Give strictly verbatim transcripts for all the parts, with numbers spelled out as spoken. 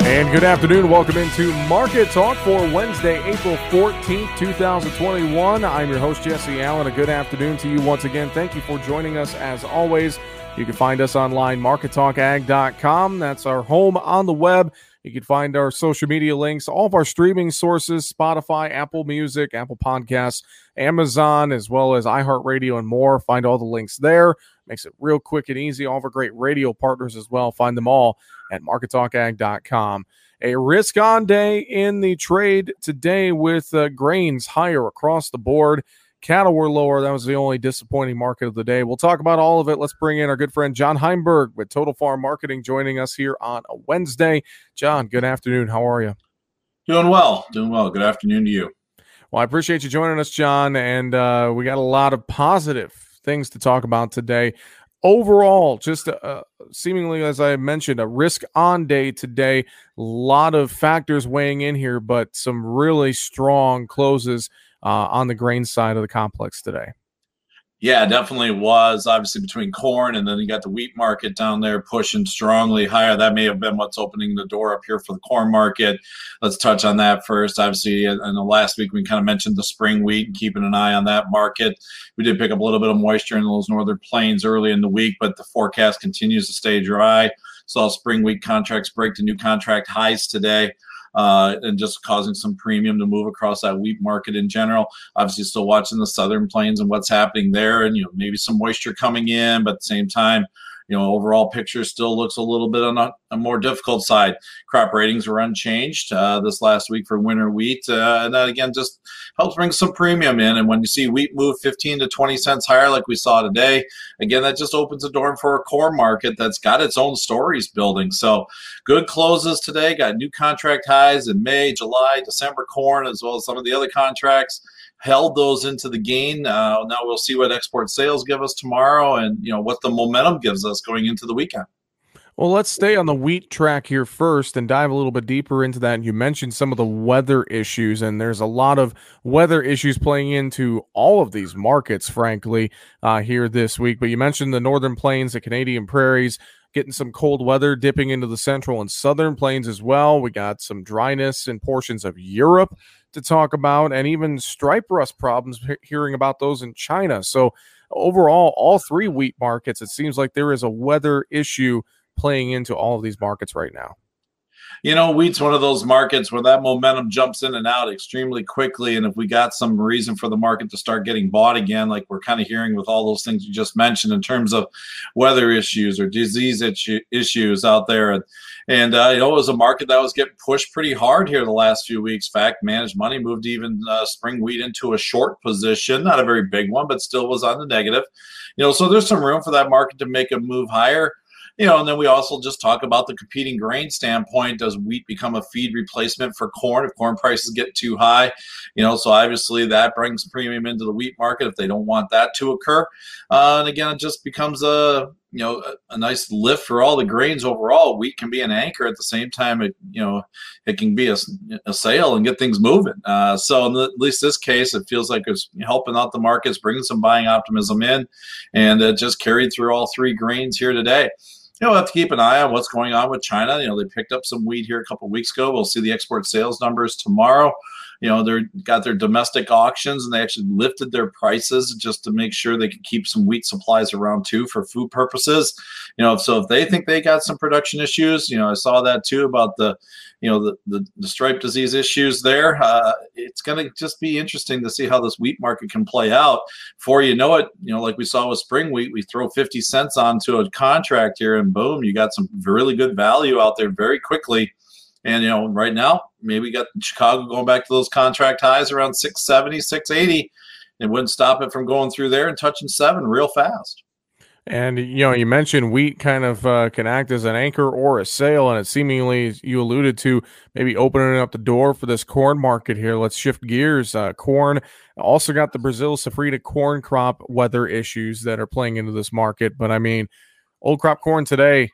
And good afternoon. Welcome into Market Talk for Wednesday, April fourteenth, twenty twenty-one. I'm your host, Jesse Allen. A good afternoon to you once again. Thank you for joining us as always. You can find us online, market talk ag dot com. That's our home on the web. You can find our social media links, all of our streaming sources, Spotify, Apple Music, Apple Podcasts, Amazon, as well as iHeartRadio and more. Find all the links there. Makes it real quick and easy. All of our great radio partners as well. Find them all at market talk ag dot com. A risk-on day in the trade today with uh, grains higher across the board. Cattle were lower. That was the only disappointing market of the day. We'll talk about all of it. Let's bring in our good friend John Heimberg with Total Farm Marketing joining us here on a Wednesday. John, good afternoon. How are you? Doing well. Doing well. Good afternoon to you. Well, I appreciate you joining us, John, and uh, we got a lot of positive things to talk about today. Overall, just uh, seemingly, as I mentioned, a risk-on day today. A lot of factors weighing in here, but some really strong closes uh, on the grain side of the complex today. Yeah, definitely was. Obviously, between corn and then you got the wheat market down there pushing strongly higher. That may have been what's opening the door up here for the corn market. Let's touch on that first. Obviously, in the last week, we kind of mentioned the spring wheat and keeping an eye on that market. We did pick up a little bit of moisture in those northern plains early in the week, but the forecast continues to stay dry. Saw spring wheat contracts break to new contract highs today. Uh, and just causing some premium to move across that wheat market in general. Obviously, still watching the southern plains and what's happening there, and you know maybe some moisture coming in, but at the same time, you know overall picture still looks a little bit on a, a more difficult side. Crop ratings were unchanged uh, this last week for winter wheat, uh, and that again just helps bring some premium in. And when you see wheat move fifteen to twenty cents higher, like we saw today, again that just opens the door for a corn market that's got its own stories building. So good closes today. Got new contract highs in May, July, December corn, as well as some of the other contracts. Held those into the gain. Uh, now we'll see what export sales give us tomorrow, and you know what the momentum gives us going into the weekend. Well, let's stay on the wheat track here first and dive a little bit deeper into that. You mentioned some of the weather issues, and there's a lot of weather issues playing into all of these markets, frankly, uh, here this week. But you mentioned the northern plains, the Canadian prairies, getting some cold weather dipping into the central and southern plains as well. We got some dryness in portions of Europe to talk about, and even stripe rust problems, he- hearing about those in China. So overall, all three wheat markets, it seems like there is a weather issue playing into all of these markets right now. You know, wheat's one of those markets where that momentum jumps in and out extremely quickly. And if we got some reason for the market to start getting bought again, like we're kind of hearing with all those things you just mentioned in terms of weather issues or disease issue, issues out there. And, and uh, you know, it was a market that was getting pushed pretty hard here the last few weeks. In fact, managed money moved even uh, spring wheat into a short position, not a very big one, but still was on the negative. You know, so there's some room for that market to make a move higher. You know, and then we also just talk about the competing grain standpoint. Does wheat become a feed replacement for corn if corn prices get too high? You know, so obviously that brings premium into the wheat market if they don't want that to occur. Uh, and again, it just becomes a, you know, a, a nice lift for all the grains overall. Wheat can be an anchor at the same time. It, you know, it can be a, a sail and get things moving. Uh, so in the, at least this case, it feels like it's helping out the markets, bringing some buying optimism in, and it just carried through all three grains here today. You know, we'll have to keep an eye on what's going on with China. You know, they picked up some wheat here a couple of weeks ago. We'll see the export sales numbers tomorrow. You know, they're got their domestic auctions, and they actually lifted their prices just to make sure they could keep some wheat supplies around too for food purposes. You know, so if they think they got some production issues, you know, I saw that too about the, you know, the the, the stripe disease issues there. Uh, it's going to just be interesting to see how this wheat market can play out. Before you know it, you know, like we saw with spring wheat, we throw fifty cents onto a contract here, and boom, you got some really good value out there very quickly. And, you know, right now, maybe got Chicago going back to those contract highs around six seventy, six eighty. It wouldn't stop it from going through there and touching seven real fast. And, you know, you mentioned wheat kind of uh, can act as an anchor or a sail, and it seemingly, you alluded to, maybe opening up the door for this corn market here. Let's shift gears. Uh, corn also got the Brazil Safrita corn crop weather issues that are playing into this market. But, I mean, old crop corn today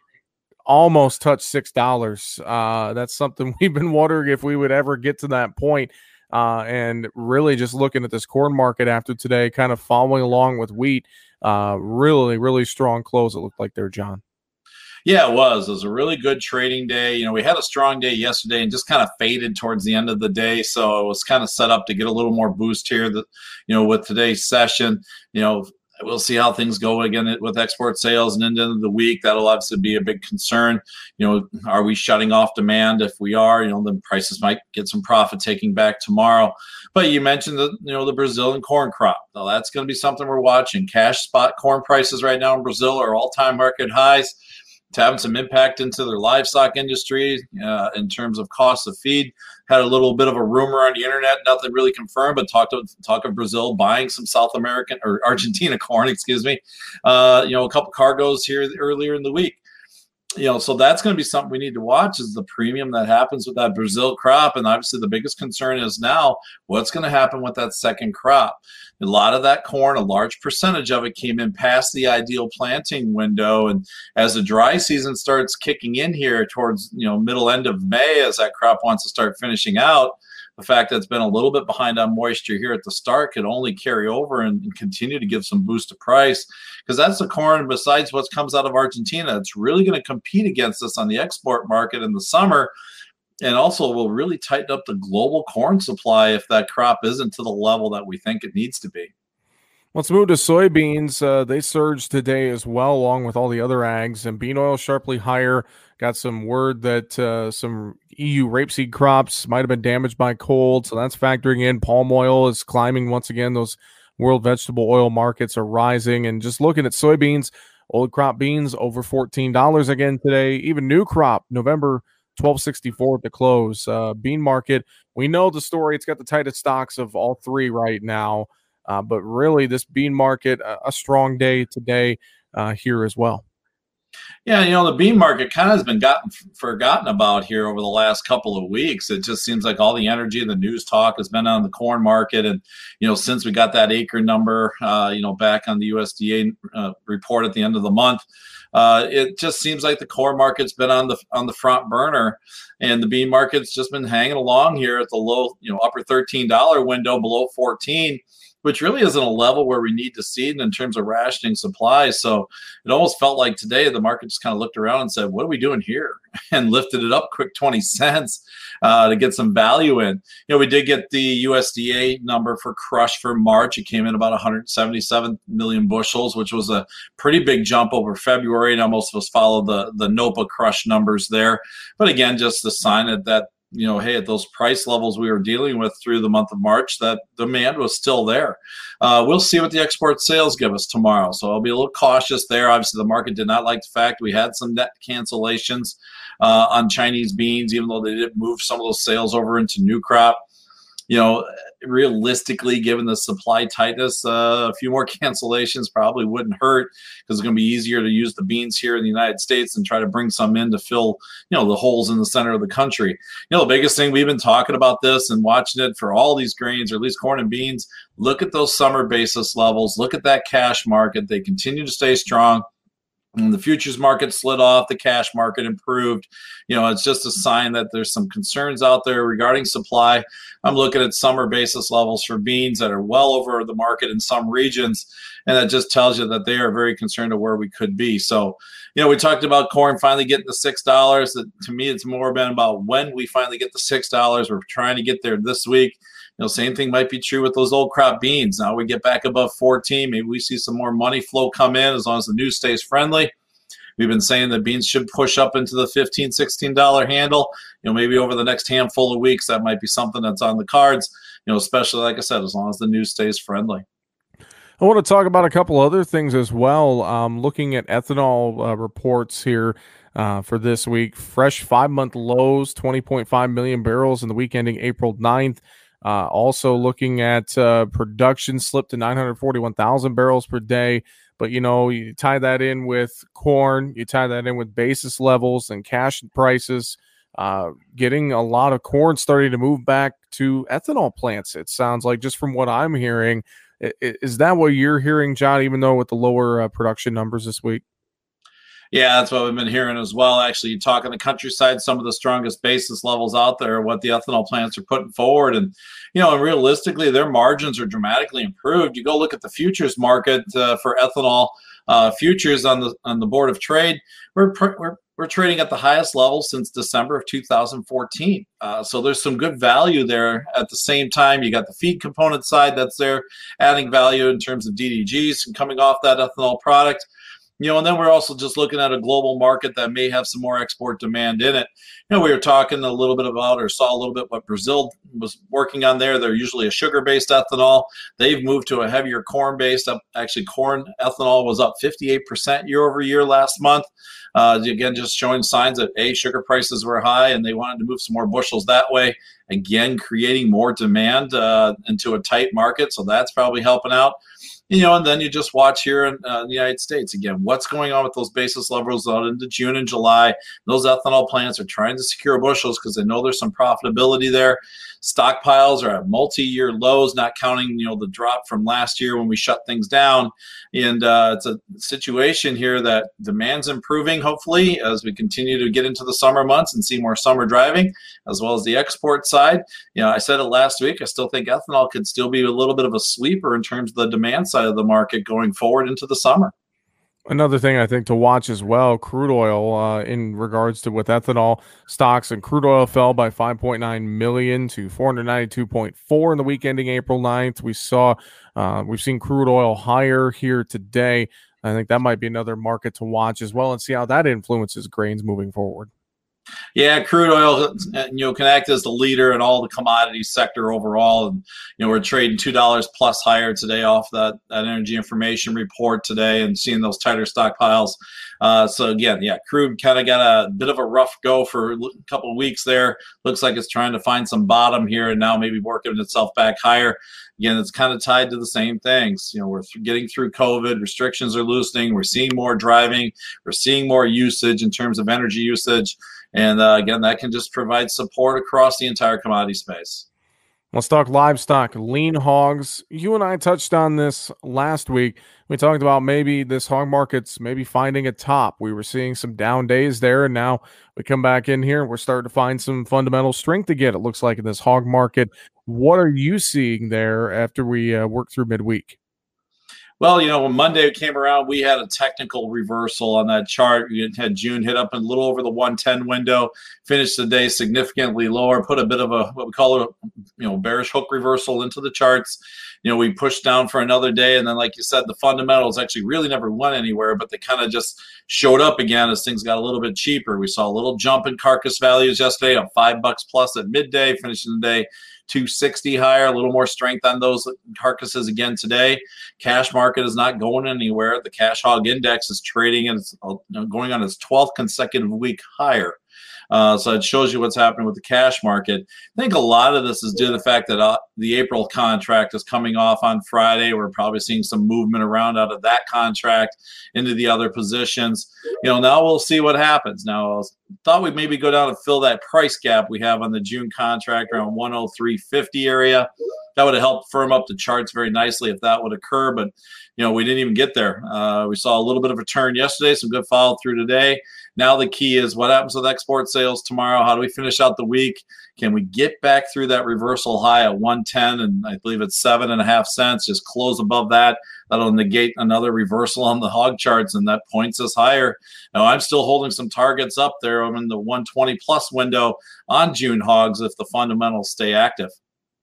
almost touched six dollars. Uh, that's something we've been wondering if we would ever get to that point. Uh, and really just looking at this corn market after today, kind of following along with wheat, uh, really, really strong close it looked like there, John. Yeah, it was. It was a really good trading day. You know, we had a strong day yesterday and just kind of faded towards the end of the day. So it was kind of set up to get a little more boost here that, you know, with today's session. You know, we'll see how things go again with export sales and into the week. That'll obviously be a big concern. You know, are we shutting off demand? If we are, you know, then prices might get some profit taking back tomorrow. But you mentioned the, you know, the Brazilian corn crop. Now that's going to be something we're watching. Cash spot corn prices right now in Brazil are all-time record highs. It's having some impact into their livestock industry uh, in terms of cost of feed. Had a little bit of a rumor on the internet, nothing really confirmed, but talk of talk of Brazil buying some South American or Argentina corn, excuse me. Uh, you know, a couple cargoes here earlier in the week. You know, so that's going to be something we need to watch is the premium that happens with that Brazil crop. And obviously the biggest concern is now what's going to happen with that second crop. A lot of that corn, a large percentage of it came in past the ideal planting window. And as the dry season starts kicking in here towards, you know, middle end of May, as that crop wants to start finishing out, the fact that it's been a little bit behind on moisture here at the start could only carry over and, and continue to give some boost to price, because that's the corn, besides what comes out of Argentina, it's really going to compete against us on the export market in the summer, and also will really tighten up the global corn supply if that crop isn't to the level that we think it needs to be. Let's move to soybeans. Uh, they surged today as well, along with all the other ags, and bean oil sharply higher. Got some word that uh, some E U rapeseed crops might have been damaged by cold, so that's factoring in. Palm oil is climbing once again. Those world vegetable oil markets are rising. And just looking at soybeans, old crop beans over fourteen dollars again today. Even new crop, November twelve sixty-four at the close. Uh, bean market, we know the story. It's got the tightest stocks of all three right now. Uh, but really, this bean market, a, a strong day today uh, here as well. Yeah, you know, the bean market kind of has been gotten forgotten about here over the last couple of weeks. It just seems like all the energy and the news talk has been on the corn market. And, you know, since we got that acre number, uh, you know, back on the U S D A uh, report at the end of the month, uh, it just seems like the corn market's been on the on the front burner, and the bean market's just been hanging along here at the low, you know, upper thirteen dollar window below fourteen, which really isn't a level where we need to see it in terms of rationing supplies. So it almost felt like today the market just kind of looked around and said, what are we doing here? And lifted it up quick twenty cents uh, to get some value in. You know, we did get the U S D A number for crush for March. It came in about one hundred seventy-seven million bushels, which was a pretty big jump over February. Now most of us follow the, the NOPA crush numbers there. But again, just a sign that that you know, hey, at those price levels we were dealing with through the month of March, that demand was still there. Uh, we'll see what the export sales give us tomorrow. So I'll be a little cautious there. Obviously, the market did not like the fact we had some net cancellations uh, on Chinese beans, even though they did move some of those sales over into new crop. You know, realistically, given the supply tightness, uh, a few more cancellations probably wouldn't hurt, because it's going to be easier to use the beans here in the United States and try to bring some in to fill, you know, the holes in the center of the country. You know, the biggest thing, we've been talking about this and watching it for all these grains, or at least corn and beans. Look at those summer basis levels. Look at that cash market. They continue to stay strong. And the futures market slid off, the cash market improved. You know, it's just a sign that there's some concerns out there regarding supply. I'm looking at summer basis levels for beans that are well over the market in some regions, and that just tells you that they are very concerned of where we could be. So, you know, we talked about corn finally getting to six dollars. That, to me, it's more been about when we finally get to six dollars. We're trying to get there this week. You know, same thing might be true with those old crop beans. Now we get back above fourteen. Maybe we see some more money flow come in as long as the news stays friendly. We've been saying that beans should push up into the fifteen, sixteen dollar handle. You know, maybe over the next handful of weeks, that might be something that's on the cards, you know, especially, like I said, as long as the news stays friendly. I want to talk about a couple other things as well. Um, looking at ethanol uh, reports here uh, for this week. Fresh five-month lows, twenty point five million barrels in the week ending April ninth. Uh, also looking at uh, production slipped to nine hundred forty-one thousand barrels per day. But, you know, you tie that in with corn, you tie that in with basis levels and cash prices, uh, getting a lot of corn starting to move back to ethanol plants. It sounds like, just from what I'm hearing. Is that what you're hearing, John, even though with the lower uh, production numbers this week? Yeah, that's what we've been hearing as well. Actually, you talk on the countryside, some of the strongest basis levels out there are what the ethanol plants are putting forward. And, you know, and realistically, their margins are dramatically improved. You go look at the futures market uh, for ethanol uh, futures on the on the Board of Trade, we're we're we're trading at the highest level since December of two thousand fourteen. Uh, so there's some good value there. At the same time, you got the feed component side that's there, adding value in terms of D D Gs and coming off that ethanol product. You know, and then we're also just looking at a global market that may have some more export demand in it. You know, we were talking a little bit about or saw a little bit what Brazil was working on there. They're usually a sugar-based ethanol. They've moved to a heavier corn-based. Actually, corn ethanol was up fifty-eight percent year over year last month. Uh, again, just showing signs that, A, sugar prices were high and they wanted to move some more bushels that way. Again, creating more demand uh, into a tight market. So that's probably helping out. You know, and then you just watch here in uh, the United States. Again, what's going on with those basis levels out into June and July? Those ethanol plants are trying to secure bushels because they know there's some profitability there. Stockpiles are at multi-year lows, not counting, you know, the drop from last year when we shut things down. And uh, it's a situation here that demand's improving, hopefully, as we continue to get into the summer months and see more summer driving, as well as the export side. You know, I said it last week. I still think ethanol could still be a little bit of a sleeper in terms of the demand side of the market going forward into the summer. Another thing I think to watch as well, crude oil uh, in regards to with ethanol stocks, and crude oil fell by five point nine million to four ninety-two point four in the week ending April ninth. We saw, uh, we've seen crude oil higher here today. I think that might be another market to watch as well and see how that influences grains moving forward. Yeah, crude oil, you know, can act as the leader in all the commodity sector overall. And, you know, we're trading two dollars plus higher today off that, that energy information report today and seeing those tighter stockpiles. Uh, so, again, yeah, crude kind of got a bit of a rough go for a couple of weeks there. Looks like it's trying to find some bottom here and now maybe working itself back higher. Again, it's kind of tied to the same things. You know, we're getting through COVID, restrictions are loosening, we're seeing more driving, we're seeing more usage in terms of energy usage. And uh, again, that can just provide support across the entire commodity space. Let's talk livestock, lean hogs. You and I touched on this last week. We talked about maybe this hog market's maybe finding a top. We were seeing some down days there, and now we come back in here and we're starting to find some fundamental strength again, it looks like, in this hog market. What are you seeing there after we uh, work through midweek? Well, you know, when Monday came around, we had a technical reversal on that chart. We had June hit up a little over the one ten window, finished the day significantly lower, put a bit of a, what we call a, you know, bearish hook reversal into the charts. You know, we pushed down for another day. And then, like you said, the fundamentals actually really never went anywhere, but they kind of just showed up again as things got a little bit cheaper. We saw a little jump in carcass values yesterday of five bucks plus at midday, finishing the day two sixty higher, a little more strength on those carcasses again today. Cash market is not going anywhere. The cash hog index is trading and it's going on its twelfth consecutive week higher. Uh, so it shows you what's happening with the cash market. I think a lot of this is due to the fact that uh, the April contract is coming off on Friday. We're probably seeing some movement around out of that contract into the other positions. You know, now we'll see what happens. Now, I thought we'd maybe go down and fill that price gap we have on the June contract around one oh three fifty area. That would have helped firm up the charts very nicely if that would occur. But, you know, we didn't even get there. Uh, we saw a little bit of a turn yesterday, some good follow through today. Now the key is what happens with export sales tomorrow? How do we finish out the week? Can we get back through that reversal high at one ten, and I believe it's seven and a half cents, just close above that? That'll negate another reversal on the hog charts, and that points us higher. Now, I'm still holding some targets up there. I'm in the one twenty plus window on June hogs if the fundamentals stay active.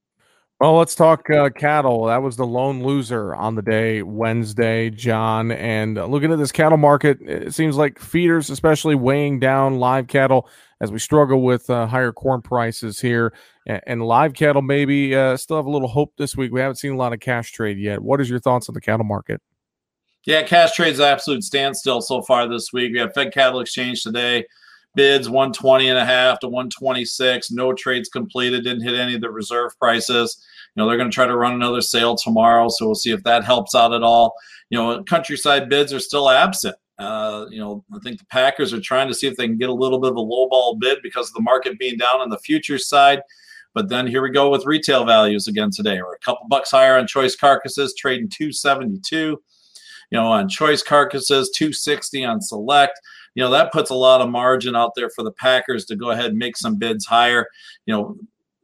Well, let's talk uh, cattle. That was the lone loser on the day, Wednesday, John. And uh, looking at this cattle market, it seems like feeders, especially weighing down live cattle as we struggle with uh, higher corn prices here. And, and live cattle maybe uh, still have a little hope this week. We haven't seen a lot of cash trade yet. What is your thoughts on the cattle market? Yeah, cash trade's absolute standstill so far this week. We have Fed Cattle Exchange today. Bids one twenty and a half to one twenty-six. No trades completed. Didn't hit any of the reserve prices. You know, they're going to try to run another sale tomorrow, so we'll see if that helps out at all. You know, countryside bids are still absent. Uh, you know, I think the Packers are trying to see if they can get a little bit of a lowball bid because of the market being down on the futures side. But then here we go with retail values again today. We're a couple bucks higher on choice carcasses, trading two seventy-two. You know, on choice carcasses, two sixty on select. You know, that puts a lot of margin out there for the Packers to go ahead and make some bids higher. You know,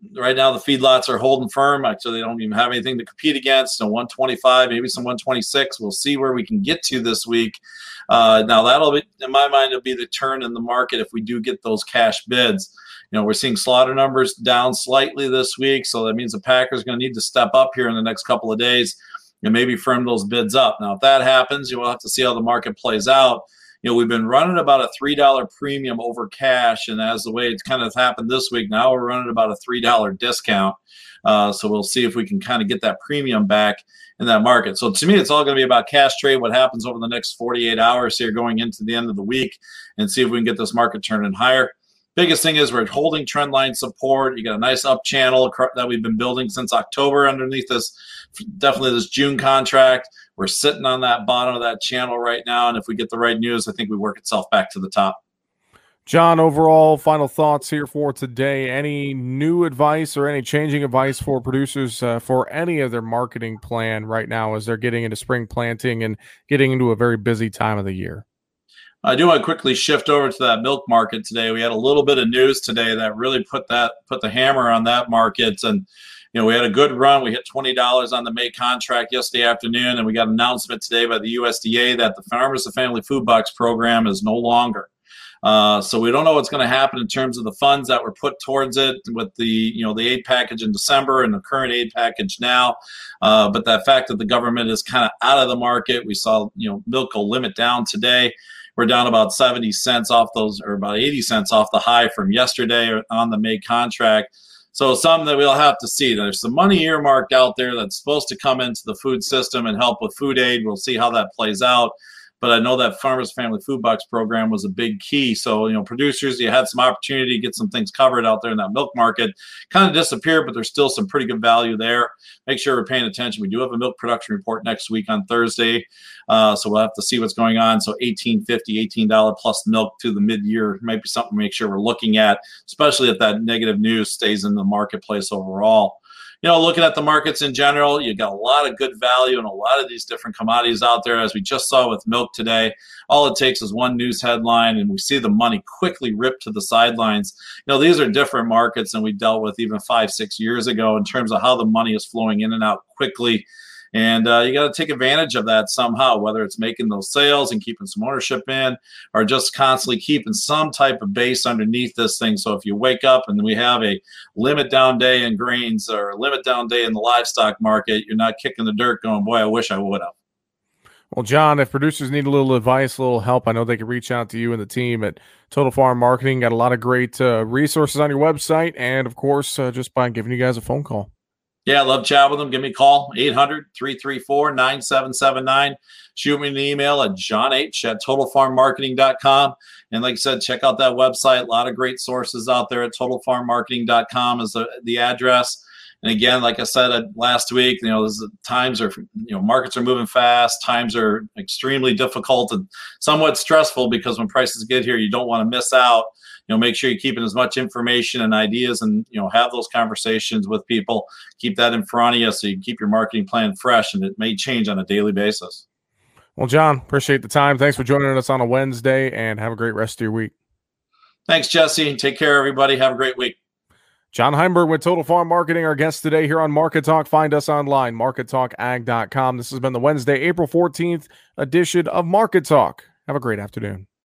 right now the feedlots are holding firm. Actually, they don't even have anything to compete against. So one twenty-five, maybe some one twenty-six. We'll see where we can get to this week. Uh, now that'll be, in my mind, it'll be the turn in the market if we do get those cash bids. You know, we're seeing slaughter numbers down slightly this week, so that means the Packers are going to need to step up here in the next couple of days and maybe firm those bids up. Now, if that happens, you will have to see how the market plays out. You know, we've been running about a three dollar premium over cash, and as the way it's kind of happened this week, now we're running about a three dollar discount. Uh, so we'll see if we can kind of get that premium back in that market. So to me, it's all going to be about cash trade, what happens over the next forty-eight hours here going into the end of the week, and see if we can get this market turning higher. Biggest thing is we're holding trend line support. You got a nice up channel that we've been building since October underneath this, definitely this June contract. We're sitting on that bottom of that channel right now, and if we get the right news, I think we work itself back to the top. John, overall final thoughts here for today. Any new advice or any changing advice for producers uh, for any of their marketing plan right now as they're getting into spring planting and getting into a very busy time of the year? I do want to quickly shift over to that milk market today. We had a little bit of news today that really put that put the hammer on that market. And, you know, we had a good run. We hit twenty dollars on the May contract yesterday afternoon, and we got an announcement today by the U S D A that the Farmers and Family Food Box program is no longer. Uh, so we don't know what's going to happen in terms of the funds that were put towards it with the, you know, the aid package in December and the current aid package now. Uh, but that fact that the government is kind of out of the market, we saw, you know, milk go limit down today. We're down about seventy cents off those, or about eighty cents off the high from yesterday on the May contract. So something that we'll have to see. There's some money earmarked out there that's supposed to come into the food system and help with food aid. We'll see how that plays out. But I know that Farmers Family Food Box program was a big key. So, you know, producers, you had some opportunity to get some things covered out there in that milk market. Kind of disappeared, but there's still some pretty good value there. Make sure we're paying attention. We do have a milk production report next week on Thursday. Uh, so we'll have to see what's going on. So eighteen fifty, eighteen dollars plus milk to the mid-year might be something to make sure we're looking at, especially if that negative news stays in the marketplace overall. You know, looking at the markets in general, you got a lot of good value in a lot of these different commodities out there, as we just saw with milk today. All it takes is one news headline, and we see the money quickly rip to the sidelines. You know, these are different markets than we dealt with even five, six years ago in terms of how the money is flowing in and out quickly. And uh, you got to take advantage of that somehow, whether it's making those sales and keeping some ownership in, or just constantly keeping some type of base underneath this thing. So if you wake up and we have a limit down day in grains or a limit down day in the livestock market, you're not kicking the dirt going, boy, I wish I would have. Well, John, if producers need a little advice, a little help, I know they can reach out to you and the team at Total Farm Marketing. Got a lot of great uh, resources on your website, and, of course, uh, just by giving you guys a phone call. Yeah, I love chatting with them. Give me a call, eight hundred, three three four, nine seven seven nine. Shoot me an email at john h at total farm marketing dot com. And like I said, check out that website. A lot of great sources out there at total farm marketing dot com is the, the address. And again, like I said last week, you know, this is, times are, you know, markets are moving fast. Times are extremely difficult and somewhat stressful, because when prices get here, you don't want to miss out. You know, make sure you're keeping as much information and ideas, and, you know, have those conversations with people. Keep that in front of you so you can keep your marketing plan fresh, and it may change on a daily basis. Well, John, appreciate the time. Thanks for joining us on a Wednesday, and have a great rest of your week. Thanks, Jesse. Take care, everybody. Have a great week. John Heimberg with Total Farm Marketing, our guest today here on Market Talk. Find us online, market talk ag dot com. This has been the Wednesday, April fourteenth edition of Market Talk. Have a great afternoon.